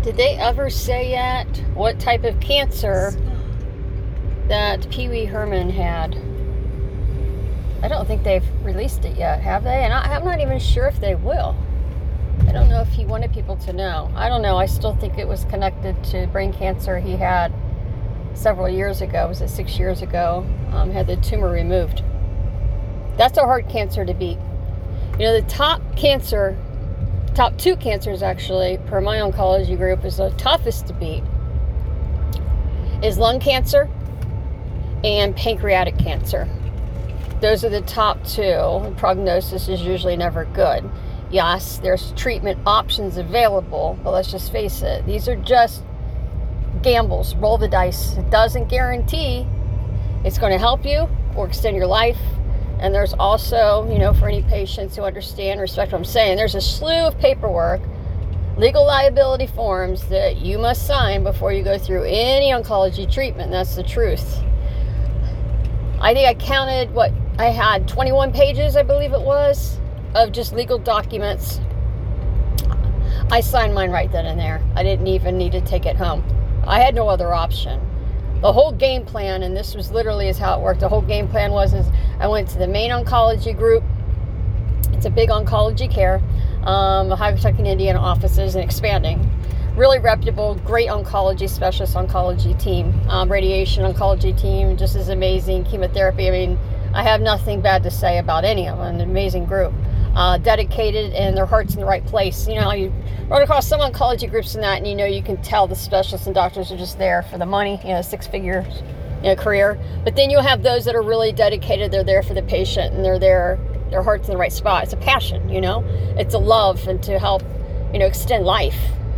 Did they ever say yet what type of cancer that Pee Wee Herman had? I don't think they've released it yet, have they? And I'm not even sure if they will. I don't know if he wanted people to know. I don't know. I still think it was connected to brain cancer he had several years ago. Was it 6 years ago? Had the tumor removed. That's a hard cancer to beat. You know, the top two cancers actually, per my oncology group, is the toughest to beat is lung cancer and pancreatic cancer. Those are the top two. Prognosis is usually never good. Yes, there's treatment options available, but let's just face it, these are just gambles. Roll the dice. It doesn't guarantee it's going to help you or extend your life. And there's also, you know, for any patients who understand and respect what I'm saying, there's a slew of paperwork, legal liability forms that you must sign before you go through any oncology treatment. That's the truth. I think I counted I had 21 pages, I believe it was, of just legal documents. I signed mine right then and there. I didn't even need to take it home. I had no other option. The whole game plan, and this was literally is how it worked. The whole game plan was I went to the main oncology group. It's a big oncology care, Ohio, Kentucky, and Indiana offices, and expanding. Really reputable, great oncology specialist oncology team, radiation oncology team, just as amazing. Chemotherapy. I mean, I have nothing bad to say about any of them. An amazing group. Dedicated, and their heart's in the right place. You know, you run across some oncology groups and that, and you know, you can tell the specialists and doctors are just there for the money, you know, 6-figure, you know, career. But then you'll have those that are really dedicated. They're there for the patient, and they're there, their heart's in the right spot. It's a passion, you know, it's a love, and to help, you know, extend life.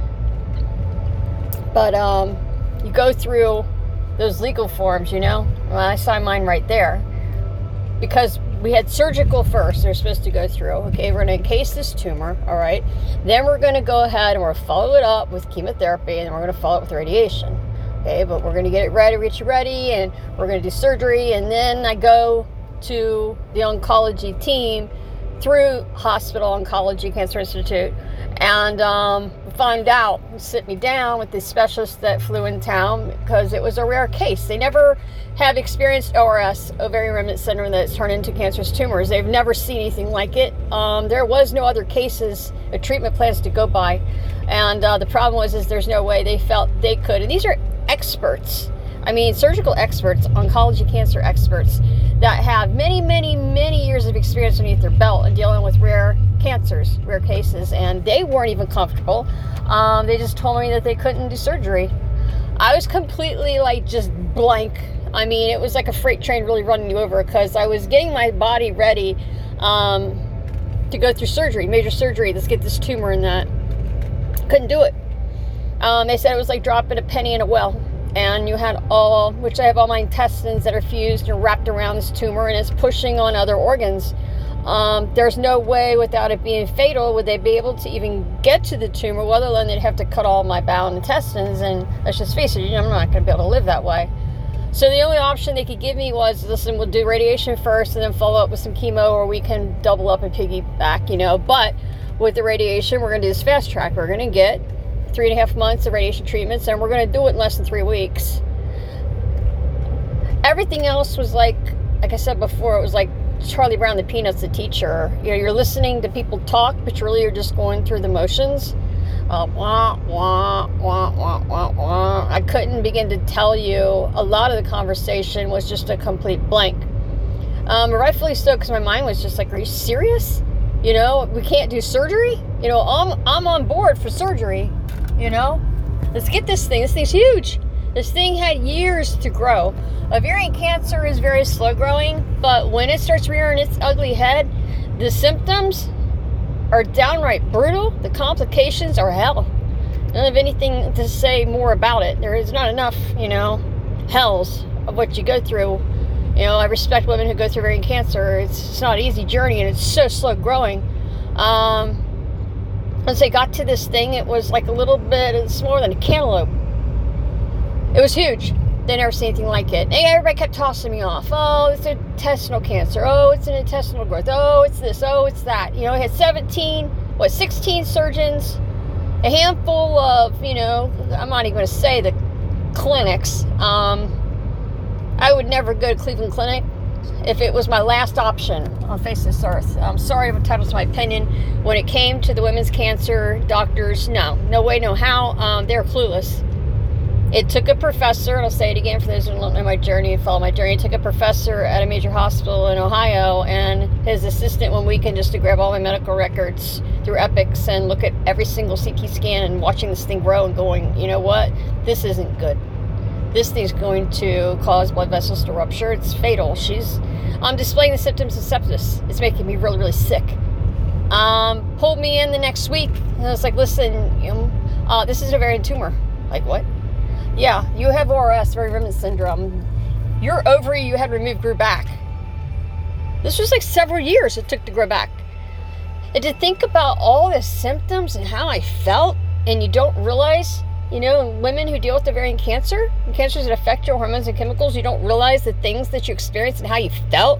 But you go through those legal forms, you know. Well, I signed mine right there because we had surgical first. They're supposed to go through. Okay, we're going to encase this tumor, all right? Then we're going to go ahead and we're going to follow it up with chemotherapy, and then we're going to follow it with radiation. Okay, but we're going to get it ready, and we're going to do surgery, and then I go to the oncology team through Hospital Oncology Cancer Institute, and find out, sit me down with the specialist that flew in town, because it was a rare case. They never have experienced ORS, ovarian remnant syndrome, that's turned into cancerous tumors. They've never seen anything like it. There was no other cases, treatment plans to go by, and the problem was there's no way they felt they could. And these are experts. I mean, surgical experts, oncology cancer experts that have many, many, many years of experience underneath their belt and dealing with rare cancers, rare cases, and they weren't even comfortable. They just told me that they couldn't do surgery. I was completely just blank. I mean, it was like a freight train really running you over, because I was getting my body ready to go through surgery, major surgery. Let's get this tumor in that. Couldn't do it. They said it was like dropping a penny in a well. And you had I have all my intestines that are fused and wrapped around this tumor, and it's pushing on other organs. There's no way, without it being fatal, would they be able to even get to the tumor, let alone they'd have to cut all my bowel and intestines. And let's just face it, I'm not going to be able to live that way. So the only option they could give me was, listen, we'll do radiation first and then follow up with some chemo, or we can double up and piggyback, you know. But with the radiation, we're going to do this fast track. We're going to get 3.5 months of radiation treatments, and we're going to do it in less than 3 weeks. Everything else was like I said before, it was like Charlie Brown the Peanuts, the teacher. You know, you're listening to people talk, but really you're just going through the motions. Wah, wah, wah, wah, wah, wah. I couldn't begin to tell you. A lot of the conversation was just a complete blank. Rightfully so, because my mind was just like, are you serious? You know, we can't do surgery? You know, I'm on board for surgery. You know, let's get this thing. This thing's huge. This thing had years to grow. Ovarian cancer is very slow growing, but when it starts rearing its ugly head, the symptoms are downright brutal. The complications are hell. I don't have anything to say more about it. There is not enough, you know, hells of what you go through. You know, I respect women who go through ovarian cancer. It's not an easy journey, and it's so slow growing. Once they got to this thing, it was like a little bit, it's more than a cantaloupe. It was huge. They never seen anything like it. And everybody kept tossing me off. Oh, it's intestinal cancer. Oh, it's an intestinal growth. Oh, it's this. Oh, it's that. You know, it had 16 surgeons, a handful of, you know, I'm not even going to say the clinics. I would never go to Cleveland Clinic if it was my last option on face of this earth. I'm sorry I'm entitled to my opinion. When it came to the women's cancer doctors, no way, no how. They're clueless. It took a professor, and I'll say it again for those who don't know my journey and follow my journey. It took a professor at a major hospital in Ohio and his assistant one weekend just to grab all my medical records through Epics and look at every single CT scan and watching this thing grow and going, you know what? This isn't good. This thing's going to cause blood vessels to rupture. It's fatal. I'm displaying the symptoms of sepsis. It's making me really, really sick. Pulled me in the next week. And I was like, listen, this is an ovarian tumor. Like, what? Yeah, you have ORS, Very Remnant Syndrome. Your ovary you had removed grew back. This was like several years it took to grow back. And to think about all the symptoms and how I felt, and you don't realize, women who deal with ovarian cancer, and cancers that affect your hormones and chemicals, you don't realize the things that you experienced and how you felt,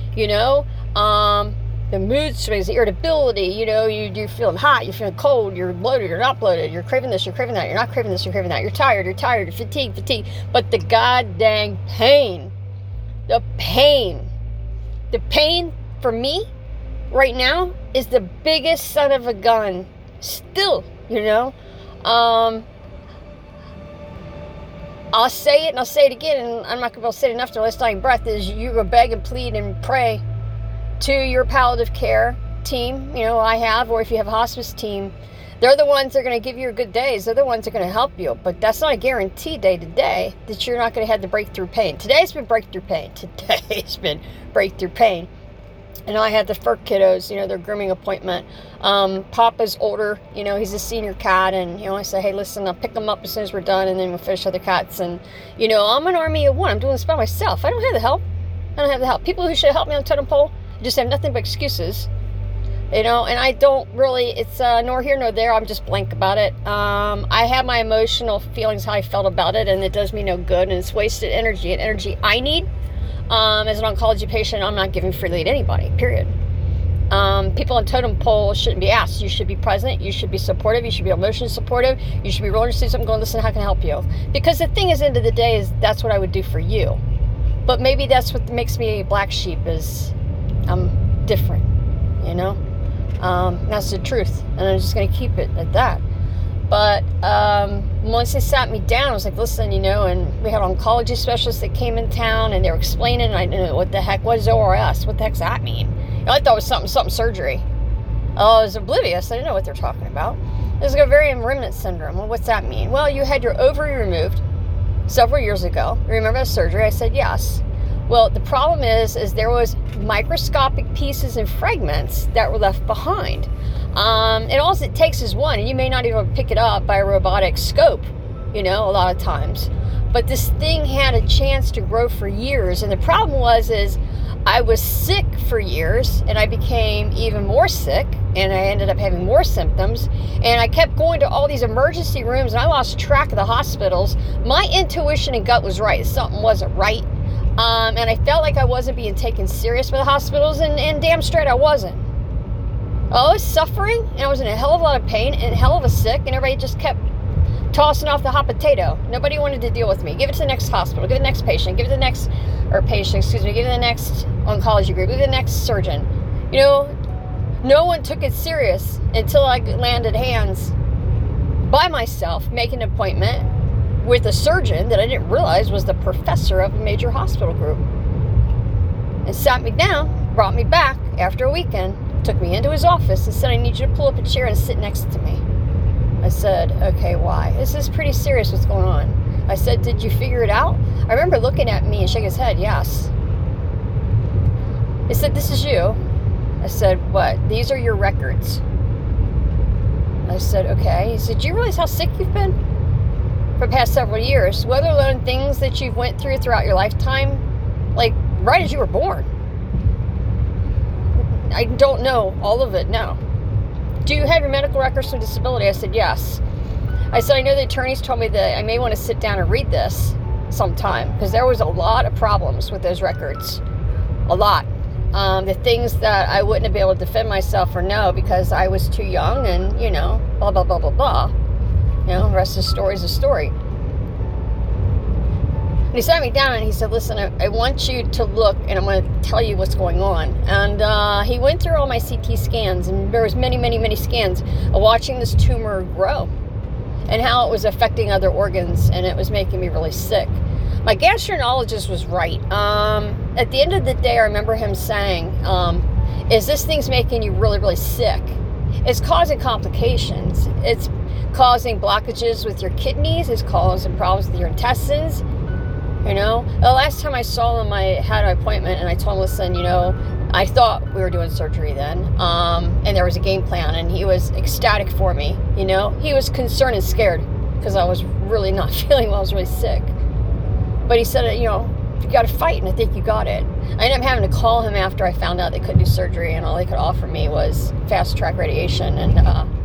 the mood swings, the irritability, you're feeling hot, you're feeling cold, you're bloated, you're not bloated, you're craving this, you're craving that, you're not craving this, you're craving that, you're tired, you're fatigued, but the goddamn pain, the pain for me right now is the biggest son of a gun still, I'll say it and I'll say it again, and I'm not going to be able to say it enough to my last dying breath, is you go beg and plead and pray to your palliative care team, I have, or if you have a hospice team. They're the ones that are going to give you your good days. They're the ones that are going to help you. But that's not a guarantee day to day that you're not going to have the breakthrough pain. Today's been breakthrough pain. And I had the fur kiddos, their grooming appointment. Papa's older, he's a senior cat. And, I say, hey, listen, I'll pick them up as soon as we're done. And then we'll finish other cats. And, I'm an army of one. I'm doing this by myself. I don't have the help. People who should help me on the totem pole just have nothing but excuses. And I don't really, it's nor here nor there. I'm just blank about it. I have my emotional feelings, how I felt about it. And it does me no good. And it's wasted energy. And energy I need. As an oncology patient, I'm not giving freely to anybody, period. People on totem pole shouldn't be asked. You should be present. You should be supportive. You should be emotionally supportive. You should be rolling your sleeves up and going, listen, how can I help you? Because the thing is, end of the day, is that's what I would do for you. But maybe that's what makes me a black sheep, is I'm different, That's the truth. And I'm just going to keep it at that. But once they sat me down, I was like, listen, and we had oncology specialists that came in town, and they were explaining, and I didn't know what the heck was ORS. What the heck's that mean? I thought it was something surgery. I was oblivious. I didn't know what they're talking about. It was ovarian remnant syndrome. Well, what's that mean? Well, you had your ovary removed several years ago. You remember the surgery? I said yes. Well, the problem is there was microscopic pieces and fragments that were left behind. And all it takes is one, and you may not even pick it up by a robotic scope, a lot of times. But this thing had a chance to grow for years. And the problem was I was sick for years, and I became even more sick, and I ended up having more symptoms. And I kept going to all these emergency rooms, and I lost track of the hospitals. My intuition and gut was right. Something wasn't right. And I felt like I wasn't being taken serious by the hospitals, and damn straight I wasn't. I was suffering, and I was in a hell of a lot of pain, and hell of a sick, and everybody just kept tossing off the hot potato. Nobody wanted to deal with me. Give it to the next hospital, give it to the next patient, give it to the next, give it to the next oncology group, give it to the next surgeon. No one took it serious until I landed hands by myself, making an appointment with a surgeon that I didn't realize was the professor of a major hospital group. And sat me down, brought me back after a weekend, took me into his office and said, I need you to pull up a chair and sit next to me. I said, okay, why? This is pretty serious, what's going on? I said, did you figure it out? I remember looking at me and shaking his head, yes. He said, this is you. I said, what? These are your records. I said, okay. He said, do you realize how sick you've been for the past several years? Whether alone things that you've went through throughout your lifetime, like right as you were born. I don't know all of it, no. Do you have your medical records from disability? I said, yes. I said, I know the attorneys told me that I may want to sit down and read this sometime, because there was a lot of problems with those records. A lot. The things that I wouldn't have been able to defend myself or know because I was too young and, blah, blah, blah, blah, blah. You know, the rest of the story is a story. And he sat me down and he said, listen, I want you to look, and I'm going to tell you what's going on. And he went through all my CT scans, and there was many, many, many scans of watching this tumor grow and how it was affecting other organs, and it was making me really sick. My gastroenterologist was right. At the end of the day, I remember him saying, is this thing's making you really, really sick? It's causing complications. It's causing blockages with your kidneys. It's causing problems with your intestines. You know, the last time I saw him, I had an appointment, and I told him, listen, you know, I thought we were doing surgery then, and there was a game plan, and he was ecstatic for me. You know, he was concerned and scared because I was really not feeling well. I was really sick. But he said, you know, you got to fight, and I think you got it. I ended up having to call him after I found out they couldn't do surgery, and all they could offer me was fast track radiation. And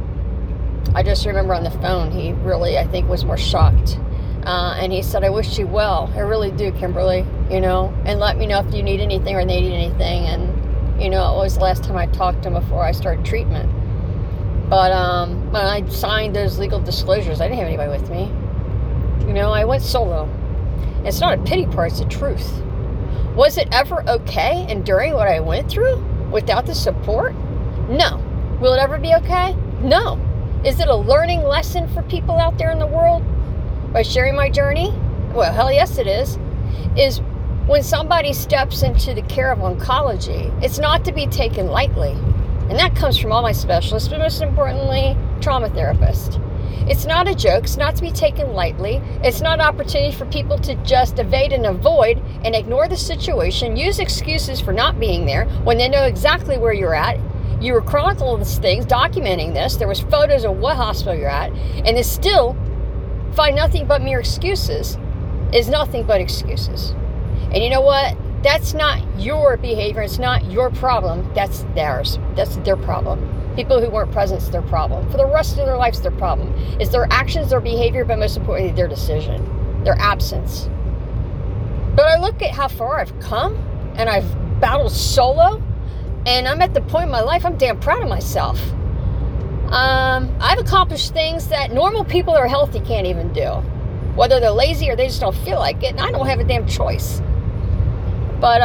I just remember on the phone, he really, I think, was more shocked. And he said, I wish you well. I really do, Kimberly, you know, and let me know if you need anything or they need anything. And, you know, it was the last time I talked to him before I started treatment. But when I signed those legal disclosures, I didn't have anybody with me. You know, I went solo. It's not a pity part, it's the truth. Was it ever okay enduring what I went through without the support? No. Will it ever be okay? No. Is it a learning lesson for people out there in the world by sharing my journey? Well, hell yes it is. Is when somebody steps into the care of oncology, it's not to be taken lightly. And that comes from all my specialists, but most importantly, trauma therapists. It's not a joke. It's not to be taken lightly. It's not an opportunity for people to just evade and avoid and ignore the situation, use excuses for not being there when they know exactly where you're at. You were chronicling these things, documenting this. There was photos of what hospital you're at, and they still find nothing but mere excuses. Is nothing but excuses. And you know what? That's not your behavior. It's not your problem. That's theirs. That's their problem. People who weren't present, it's their problem. For the rest of their life, it's their problem. It's their actions, their behavior, but most importantly, their decision, their absence. But I look at how far I've come, and I've battled solo, and I'm at the point in my life, I'm damn proud of myself. I've accomplished things that normal people that are healthy can't even do. Whether they're lazy or they just don't feel like it, and I don't have a damn choice. But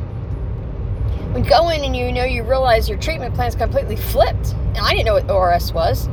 when you go in and you know, you realize your treatment plan's completely flipped. And I didn't know what ORS was.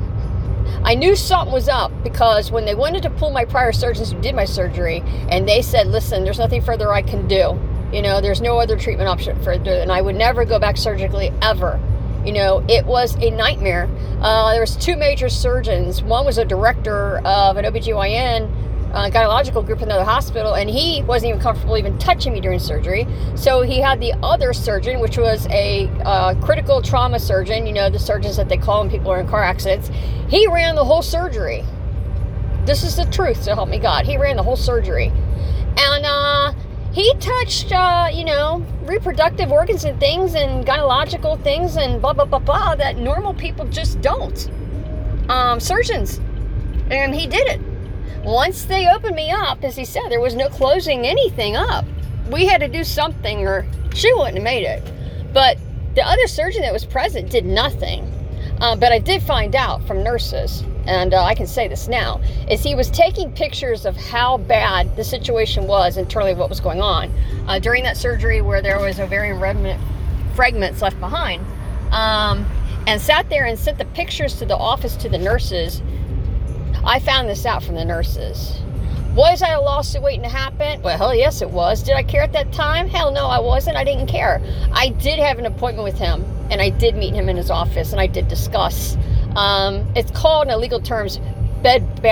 I knew something was up because when they wanted to pull my prior surgeons who did my surgery, and they said, listen, there's nothing further I can do. You know, there's no other treatment option further, and I would never go back surgically ever. You know, it was a nightmare. There was two major surgeons. One was a director of an OBGYN gynecological group in another hospital, and he wasn't even comfortable even touching me during surgery. So he had the other surgeon, which was a critical trauma surgeon, you know, the surgeons that they call when people are in car accidents. He ran the whole surgery. This is the truth, so help me God. He ran the whole surgery. And he touched, you know, reproductive organs and things and gynecological things and blah, blah, blah, blah, that normal people just don't. Surgeons. And he did it. Once they opened me up, as he said, there was no closing anything up. We had to do something or she wouldn't have made it. But the other surgeon that was present did nothing. But I did find out from nurses, and I can say this now, is he was taking pictures of how bad the situation was internally, what was going on. During that surgery where there was ovarian fragments left behind, and sat there and sent the pictures to the office to the nurses. I found this out from the nurses. Was I a lawsuit waiting to happen? Well, hell yes it was. Did I care at that time? Hell no, I wasn't. I didn't care. I did have an appointment with him, and I did meet him in his office, and I did discuss. It's called, in legal terms, bad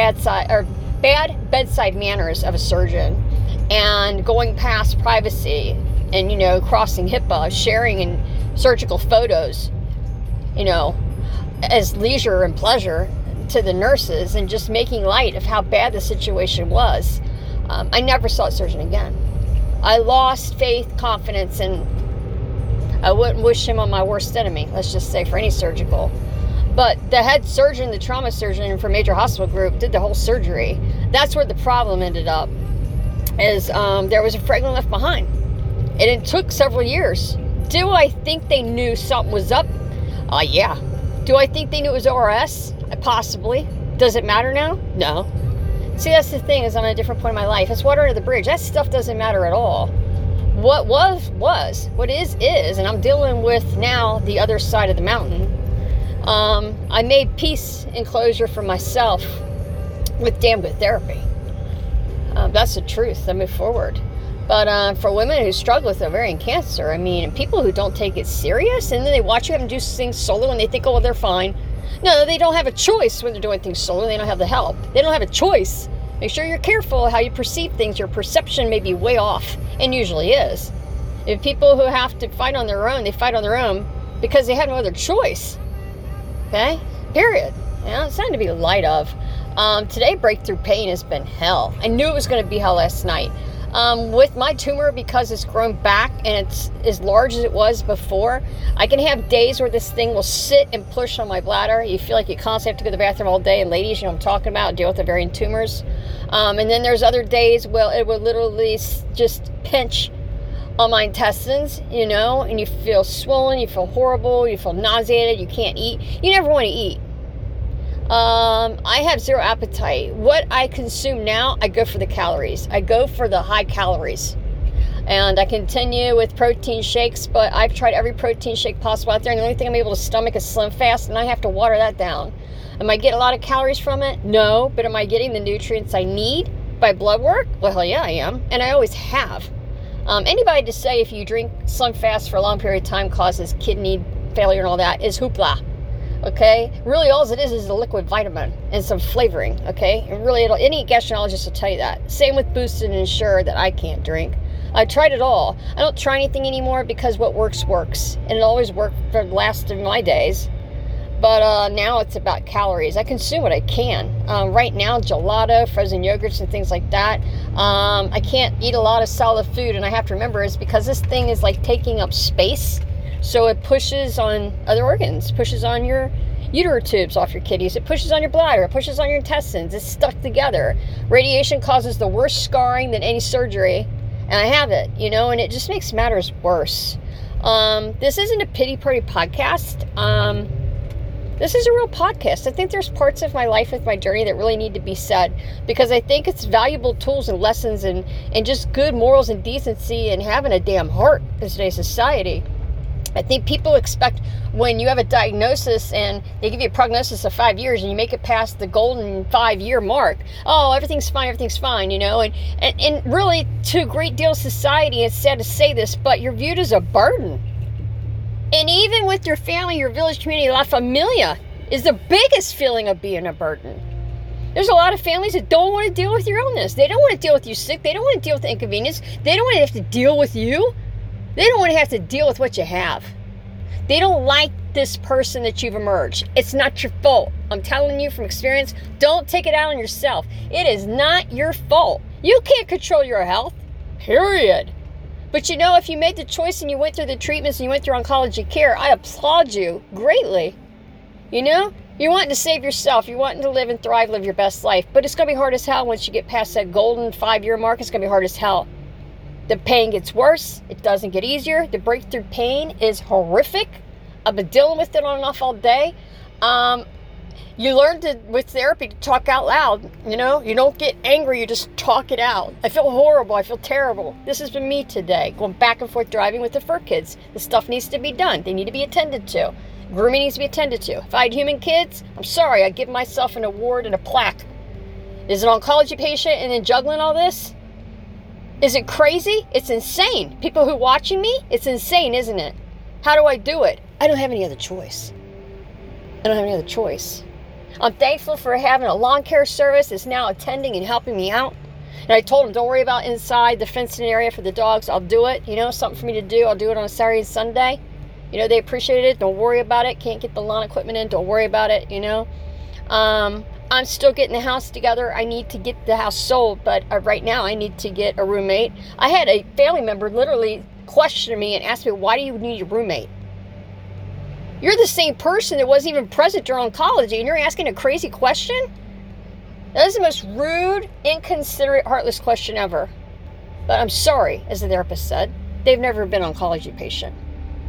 bedside manners of a surgeon, and going past privacy, and, you know, crossing HIPAA, sharing in surgical photos, you know, as leisure and pleasure to the nurses, and just making light of how bad the situation was. I never saw a surgeon again. I lost faith, confidence, and I wouldn't wish him on my worst enemy, let's just say, for any surgical. But the head surgeon, the trauma surgeon for a major hospital group, did the whole surgery. That's where the problem ended up, is there was a fragment left behind. And it took several years. Do I think they knew something was up? Yeah. Do I think they knew it was ORS? Possibly. Does it matter now? No. See, that's the thing, is I'm at a different point in my life. It's water under the bridge. That stuff doesn't matter at all. What was. What is, and I'm dealing with now the other side of the mountain. I made peace and closure for myself with damn good therapy. That's the truth. I move forward. But for women who struggle with ovarian cancer, I mean, people who don't take it serious, and then they watch you have them do things solo and they think, oh, well, they're fine. No, they don't have a choice when they're doing things solo. They don't have the help. They don't have a choice. Make sure you're careful how you perceive things. Your perception may be way off, and usually is. If people who have to fight on their own, they fight on their own because they have no other choice. Okay? Period. It's something to be light of. Today, breakthrough pain has been hell. I knew it was going to be hell last night. With my tumor, because it's grown back and it's as large as it was before, I can have days where this thing will sit and push on my bladder. You feel like you constantly have to go to the bathroom all day. And ladies, you know what I'm talking about, deal with ovarian tumors. And then there's other days where it will literally just pinch on my intestines, you know, and you feel swollen, you feel horrible, you feel nauseated, you can't eat. You never want to eat. I have zero appetite. What I consume now, I go for the calories. I go for the high calories. And I continue with protein shakes, but I've tried every protein shake possible out there, and the only thing I'm able to stomach is Slim Fast, and I have to water that down. Am I getting a lot of calories from it? No, but am I getting the nutrients I need by blood work? Well, hell yeah, I am, and I always have. Anybody to say if you drink Slim Fast for a long period of time causes kidney failure and all that is hoopla. Okay, really all it is a liquid vitamin and some flavoring. Okay, and really any gastroenterologist will tell you that. Same with Boosted and Ensure that I can't drink. I tried it all. I don't try anything anymore because what works, and it always worked for the last of my days. But now it's about calories. I consume what I can. Right now, gelato, frozen yogurts, and things like that. I can't eat a lot of solid food, and I have to remember it's because this thing is like taking up space. So it pushes on other organs, pushes on your uterine tubes off your kidneys, it pushes on your bladder, it pushes on your intestines, it's stuck together. Radiation causes the worst scarring than any surgery, and I have it, you know, and it just makes matters worse. This isn't a pity party podcast. This is a real podcast. I think there's parts of my life with my journey that really need to be said, because I think it's valuable tools and lessons and just good morals and decency and having a damn heart in today's society. I think people expect when you have a diagnosis and they give you a prognosis of 5 years and you make it past the golden 5-year mark, oh, everything's fine, you know, and really to a great deal of society, it's sad to say this, but you're viewed as a burden. And even with your family, your village, community, La Familia is the biggest feeling of being a burden. There's a lot of families that don't want to deal with your illness. They don't want to deal with you sick. They don't want to deal with the inconvenience. They don't want to have to deal with you. They don't want to have to deal with what you have. They don't like this person that you've emerged. It's not your fault. I'm telling you from experience, don't take it out on yourself. It is not your fault. You can't control your health, period. But you know, if you made the choice and you went through the treatments and you went through oncology care, I applaud you greatly. You know, you're wanting to save yourself. You're wanting to live and thrive, live your best life. But it's going to be hard as hell once you get past that golden 5-year mark. It's going to be hard as hell. The pain gets worse. It doesn't get easier. The breakthrough pain is horrific. I've been dealing with it on and off all day. You learn with therapy to talk out loud. You know, you don't get angry. You just talk it out. I feel horrible. I feel terrible. This has been me today, going back and forth driving with the fur kids. The stuff needs to be done. They need to be attended to. Grooming needs to be attended to. If I had human kids, I'm sorry, I'd give myself an award and a plaque. Is an oncology patient and then juggling all this? Is it crazy? It's insane. People who are watching me, it's insane, isn't it? How do I do it? I don't have any other choice. I'm thankful for having a lawn care service that's now attending and helping me out. And I told them, don't worry about inside the fenced-in area for the dogs. I'll do it. You know, something for me to do. I'll do it on a Saturday and Sunday. You know, they appreciated it. Don't worry about it. Can't get the lawn equipment in. Don't worry about it, you know. I'm still getting the house together. I need to get the house sold, but right now I need to get a roommate. I had a family member literally question me and ask me, why do you need a roommate? You're the same person that wasn't even present during oncology, and you're asking a crazy question? That is the most rude, inconsiderate, heartless question ever. But I'm sorry, as the therapist said, they've never been an oncology patient.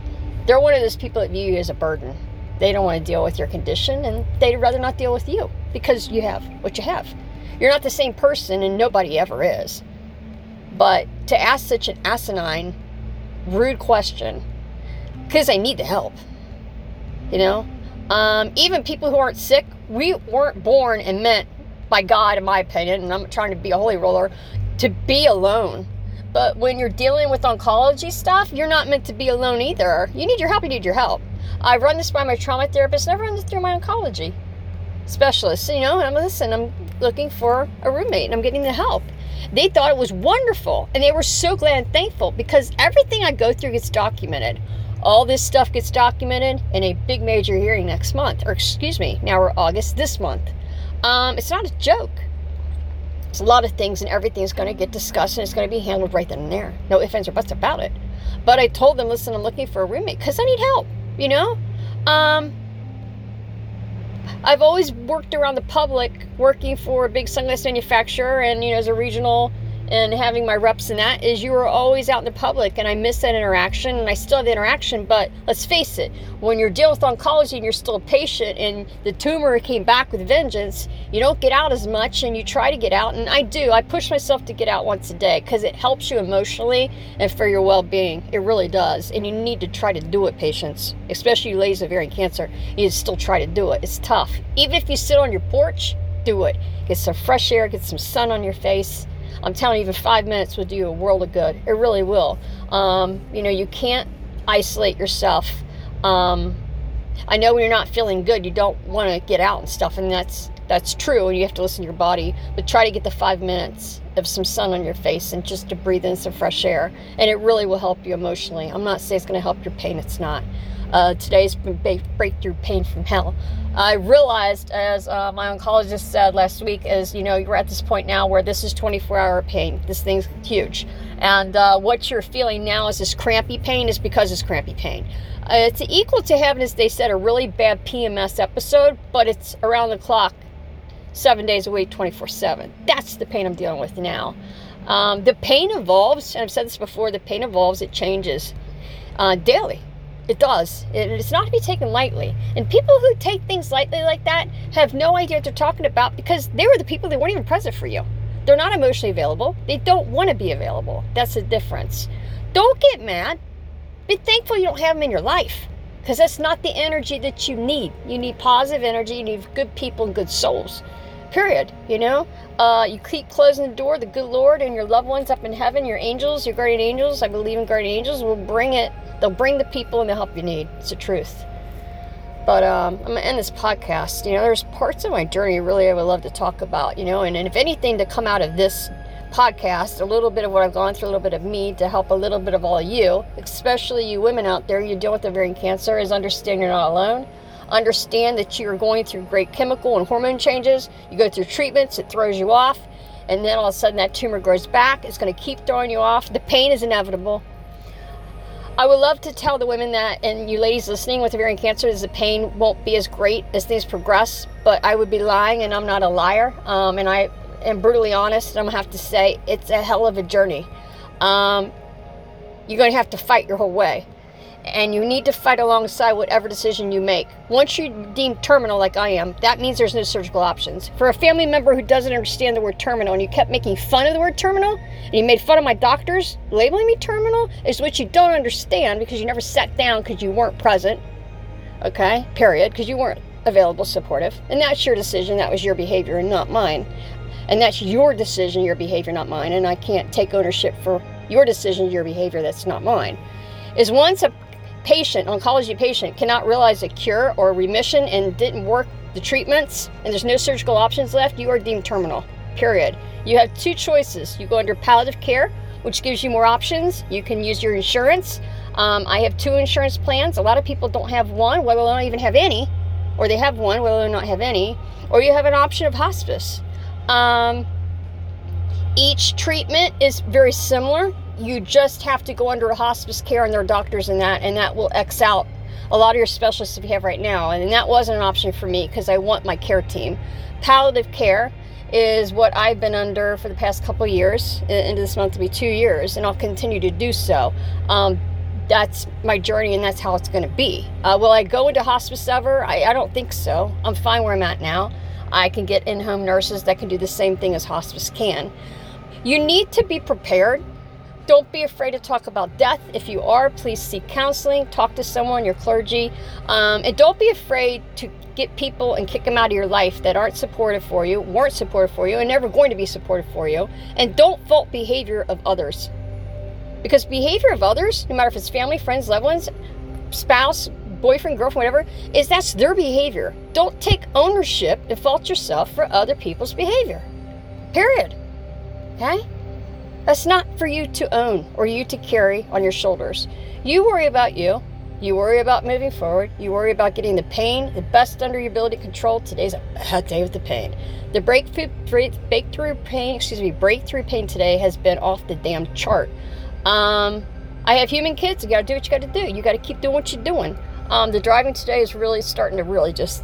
They're one of those people that view you as a burden. They don't want to deal with your condition, and they'd rather not deal with you. because you have what you have. You're not the same person, and nobody ever is. But to ask such an asinine, rude question, because I need the help, you know? Even people who aren't sick, we weren't born and meant by God, in my opinion, and I'm not trying to be a holy roller, to be alone. But when you're dealing with oncology stuff, you're not meant to be alone either. You need your help, you need your help. I run this by my trauma therapist, and I run this through my oncology specialist, you know, and I'm looking for a roommate, and I'm getting the help. They thought it was wonderful, and they were so glad and thankful, because everything I go through gets documented. All this stuff gets documented in a big major hearing next month, or excuse me, now we're August, this month. It's not a joke. It's a lot of things, and everything's going to get discussed, and it's going to be handled right then and there. No ifs, ands, or buts about it. But I told them, listen, I'm looking for a roommate because I need help, you know? I've always worked around the public, working for a big sunglass manufacturer, and, you know, as a regional, and having my reps in that, is you were always out in the public, and I miss that interaction, and I still have the interaction. But let's face it, when you're dealing with oncology and you're still a patient and the tumor came back with vengeance, you don't get out as much, and you try to get out. And I do. I push myself to get out once a day because it helps you emotionally and for your well-being. It really does. And you need to try to do it, patients, especially you ladies with ovarian cancer. You need to still try to do it. It's tough. Even if you sit on your porch, do it. Get some fresh air, get some sun on your face. I'm telling you, even 5 minutes will do you a world of good. It really will. You know, you can't isolate yourself. I know when you're not feeling good, you don't want to get out and stuff, and that's true, and you have to listen to your body. But try to get the 5 minutes of some sun on your face and just to breathe in some fresh air, and it really will help you emotionally. I'm not saying it's going to help your pain. It's not. Today's breakthrough pain from hell. I realized, as my oncologist said last week, is, you know, you're at this point now where this is 24-hour pain. This thing's huge. And what you're feeling now is this crampy pain is because it's crampy pain. It's equal to having, as they said, a really bad PMS episode, but it's around the clock, 7 days a week, 24/7. That's the pain I'm dealing with now. The pain evolves, and I've said this before, the pain evolves, it changes daily. It does. It's not to be taken lightly. And people who take things lightly like that have no idea what they're talking about, because they were the people that weren't even present for you. They're not emotionally available. They don't want to be available. That's the difference. Don't get mad. Be thankful you don't have them in your life, because that's not the energy that you need. You need positive energy. You need good people and good souls. Period. You know, you keep closing the door. The good Lord and your loved ones up in heaven, your angels, your guardian angels, I believe in guardian angels, will bring it. They'll bring the people and the help you need. It's the truth. But I'm going to end this podcast. You know, there's parts of my journey really I would love to talk about, you know, and if anything to come out of this podcast, a little bit of what I've gone through, a little bit of me, to help a little bit of all of you, especially you women out there, you deal with ovarian cancer, is understand you're not alone. Understand that you're going through great chemical and hormone changes. You go through treatments, it throws you off, and then all of a sudden that tumor grows back. It's going to keep throwing you off. The pain is inevitable. I would love to tell the women that, and you ladies listening with ovarian cancer, is the pain won't be as great as things progress, but I would be lying, and I'm not a liar, and I am brutally honest, and I'm going to have to say it's a hell of a journey. You're going to have to fight your whole way, and you need to fight alongside whatever decision you make. Once you're deemed terminal like I am, that means there's no surgical options. For a family member who doesn't understand the word terminal, and you kept making fun of the word terminal, and you made fun of my doctors labeling me terminal, is what you don't understand, because you never sat down because you weren't present, okay, period, because you weren't available, supportive. And that's your decision. That was your behavior and not mine. And that's your decision, your behavior, not mine. And I can't take ownership for your decision, your behavior. That's not mine. Is once a patient, oncology patient, cannot realize a cure or remission and didn't work the treatments, and there's no surgical options left, you are deemed terminal, period. You have two choices. You go under palliative care, which gives you more options. You can use your insurance. I have 2 insurance plans. A lot of people don't have one, whether they don't even have any, or they have one, whether they don't have any, or you have an option of hospice. Each treatment is very similar. You just have to go under a hospice care, and there are doctors in that, and that will X out a lot of your specialists that we have right now. And that wasn't an option for me because I want my care team. Palliative care is what I've been under for the past couple of years. Into this month will be 2 years, and I'll continue to do so. That's my journey, and that's how it's going to be. Will I go into hospice ever? I don't think so. I'm fine where I'm at now. I can get in-home nurses that can do the same thing as hospice can. You need to be prepared. Don't be afraid to talk about death. If you are, please seek counseling. Talk to someone, your clergy. And don't be afraid to get people and kick them out of your life that aren't supportive for you, weren't supportive for you, and never going to be supportive for you. And don't fault behavior of others. Because behavior of others, no matter if it's family, friends, loved ones, spouse, boyfriend, girlfriend, whatever, that's their behavior. Don't take ownership and fault yourself for other people's behavior. Period. Okay? That's not for you to own or you to carry on your shoulders. You worry about you. You worry about moving forward. You worry about getting the pain the best under your ability to control. Today's a bad day with the pain. The breakthrough pain today has been off the damn chart. I have human kids. You got to do what you got to do. You got to keep doing what you're doing. The driving today is really starting to really just,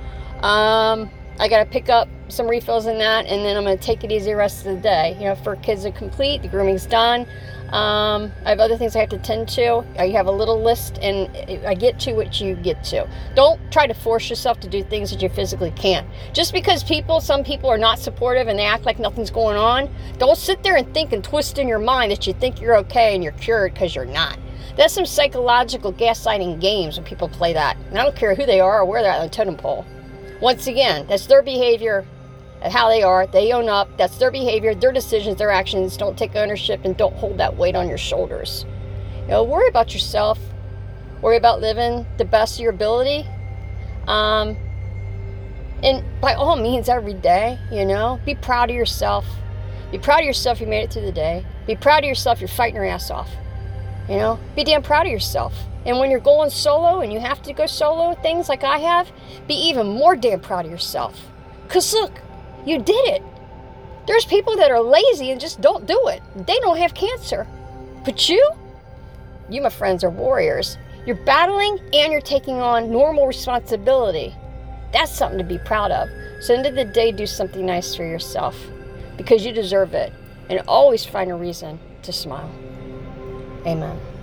I got to pick up some refills in that, and then I'm going to take it easy the rest of the day. For kids are complete, the grooming's done. I have other things I have to tend to. I have a little list, and I get to what you get to. Don't try to force yourself to do things that you physically can't. Just because some people are not supportive and they act like nothing's going on, don't sit there and think and twist in your mind that you think you're okay and you're cured, because you're not. That's some psychological gaslighting games when people play that. And I don't care who they are or where they're at on the totem pole. Once again, that's their behavior and how they are. They own up. That's their behavior, their decisions, their actions. Don't take ownership and don't hold that weight on your shoulders. Worry about yourself. Worry about living the best of your ability. And by all means, every day, be proud of yourself. Be proud of yourself you made it through the day. Be proud of yourself you're fighting your ass off. Be damn proud of yourself. And when you're going solo and you have to go solo with things like I have, be even more damn proud of yourself. Because look, you did it. There's people that are lazy and just don't do it. They don't have cancer. But you, my friends, are warriors. You're battling and you're taking on normal responsibility. That's something to be proud of. So at the end of the day, do something nice for yourself because you deserve it. And always find a reason to smile. Amen.